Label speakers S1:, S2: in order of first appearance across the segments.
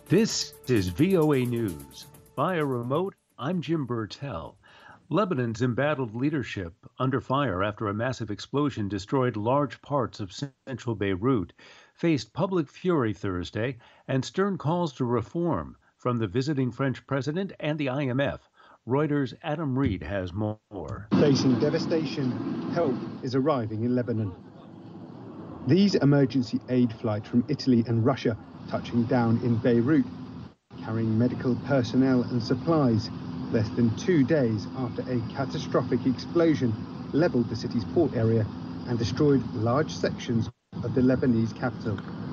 S1: This is VOA News. Via remote, I'm Jim Burtell. Lebanon's embattled leadership under fire after a massive explosion destroyed large parts of central Beirut faced public fury Thursday and stern calls to reform from the visiting French president and the IMF. Reuters' Adam Reed has more.
S2: Facing devastation, help is arriving in Lebanon. These emergency aid flights from Italy and Russia touching down in Beirut, carrying medical personnel and supplies, less than 2 days after a catastrophic explosion leveled the city's port area and destroyed large sections of the Lebanese capital.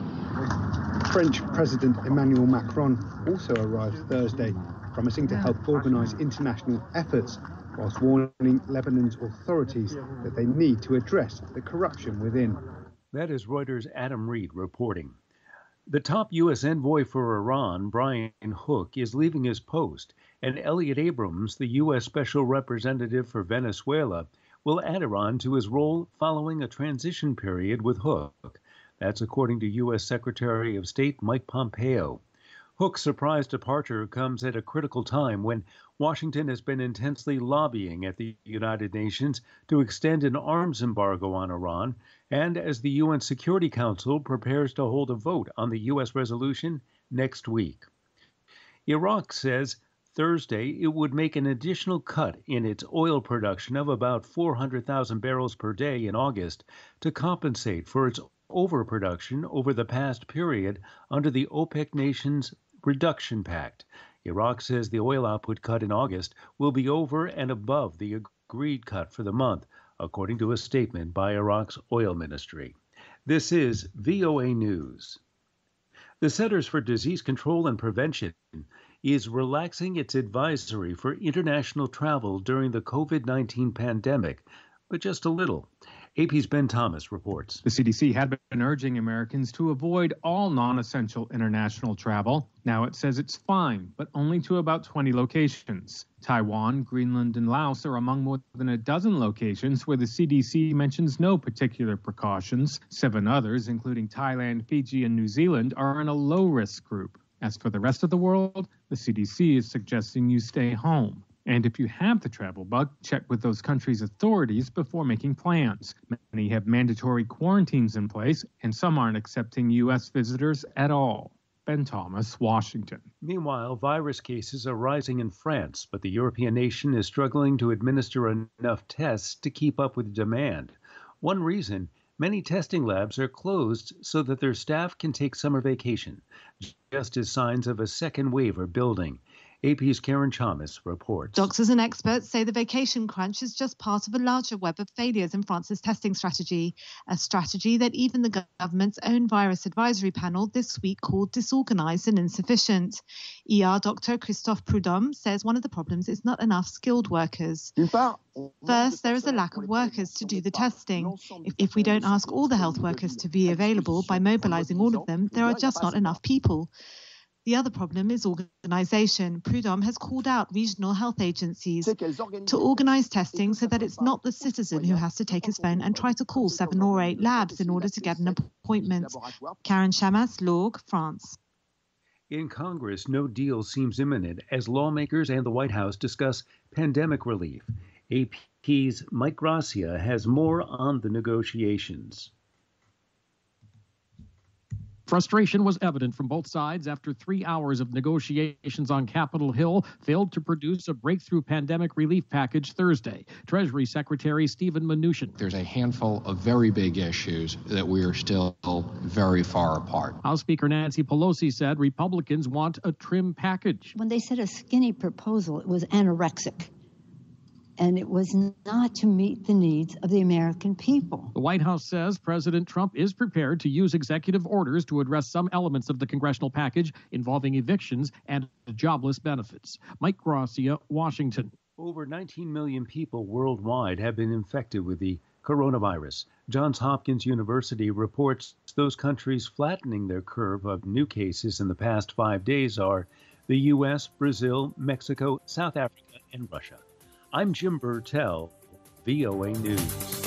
S2: French President Emmanuel Macron also arrived Thursday, promising to help organize international efforts, whilst warning Lebanon's authorities that they need to address the corruption within.
S1: That is Reuters' Adam Reed reporting. The top U.S. envoy for Iran, Brian Hook, is leaving his post, and Elliot Abrams, the U.S. Special Representative for Venezuela, will add Iran to his role following a transition period with Hook. That's according to U.S. Secretary of State Mike Pompeo. Hook's surprise departure comes at a critical time when Washington has been intensely lobbying at the United Nations to extend an arms embargo on Iran, and as the UN Security Council prepares to hold a vote on the U.S. resolution next week. Iraq says Thursday it would make an additional cut in its oil production of about 400,000 barrels per day in August to compensate for its overproduction over the past period under the OPEC nations' Reduction Pact. Iraq says the oil output cut in August will be over and above the agreed cut for the month, according to a statement by Iraq's oil ministry. This is VOA News. The Centers for Disease Control and Prevention is relaxing its advisory for international travel during the COVID-19 pandemic, but just a little. AP's Ben Thomas reports.
S3: The CDC had been urging Americans to avoid all non-essential international travel. Now it says it's fine, but only to about 20 locations. Taiwan, Greenland, and Laos are among more than a dozen locations where the CDC mentions no particular precautions. 7 others, including Thailand, Fiji, and New Zealand, are in a low-risk group. As for the rest of the world, the CDC is suggesting you stay home. And if you have the travel bug, check with those countries' authorities before making plans. Many have mandatory quarantines in place, and some aren't accepting U.S. visitors at all. Ben Thomas, Washington.
S1: Meanwhile, virus cases are rising in France, but the European nation is struggling to administer enough tests to keep up with demand. One reason, many testing labs are closed so that their staff can take summer vacation, just as signs of a second wave are building. AP's Karen Chalmers reports.
S4: Doctors and experts say the vacation crunch is just part of a larger web of failures in France's testing strategy, a strategy that even the government's own virus advisory panel this week called disorganized and insufficient. ER Dr. Christophe Prudhomme says one of the problems is not enough skilled workers. First, there is a lack of workers to do the testing. If we don't ask all the health workers to be available by mobilizing all of them, there are just not enough people. The other problem is organisation. Prudhomme has called out regional health agencies to organise testing so that it's not the citizen who has to take his phone and try to call 7 or 8 labs in order to get an appointment. Karen Chamas, Lourdes, France.
S1: In Congress, no deal seems imminent as lawmakers and the White House discuss pandemic relief. AP's Mike Gracia has more on the negotiations.
S5: Frustration was evident from both sides after 3 hours of negotiations on Capitol Hill failed to produce a breakthrough pandemic relief package Thursday. Treasury Secretary Steven Mnuchin.
S6: There's a handful of very big issues that we are still very far apart.
S5: House Speaker Nancy Pelosi said Republicans want a trim package.
S7: When they said a skinny proposal, it was anorexic. And it was not to meet the needs of the American people.
S5: The White House says President Trump is prepared to use executive orders to address some elements of the congressional package involving evictions and jobless benefits. Mike Gracia, Washington.
S1: Over 19 million people worldwide have been infected with the coronavirus. Johns Hopkins University reports those countries flattening their curve of new cases in the past 5 days are the U.S., Brazil, Mexico, South Africa, and Russia. I'm Jim Burtell, VOA News.